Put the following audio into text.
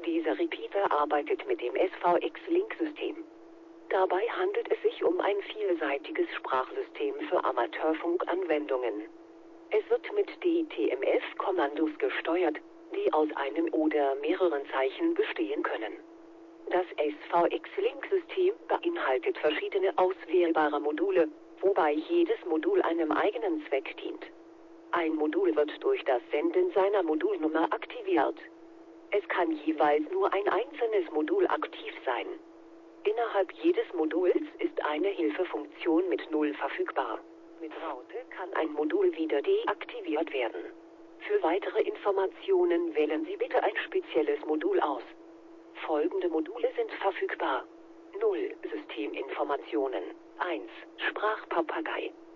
Dieser Repeater arbeitet mit dem SVX-Link-System. Dabei handelt es sich um ein vielseitiges Sprachsystem für Amateurfunkanwendungen. Es wird mit DTMF-Kommandos gesteuert, die aus einem oder mehreren Zeichen bestehen können. Das SVX-Link-System beinhaltet verschiedene auswählbare Module, wobei jedes Modul einem eigenen Zweck dient. Ein Modul wird durch das Senden seiner Modulnummer aktiviert. Es kann jeweils nur ein einzelnes Modul aktiv sein. Innerhalb jedes Moduls ist eine Hilfefunktion mit 0 verfügbar. Mit Raute kann ein Modul wieder deaktiviert werden. Für weitere Informationen wählen Sie bitte ein spezielles Modul aus. Folgende Module sind verfügbar. 0 Systeminformationen. 1 Sprachpapagei.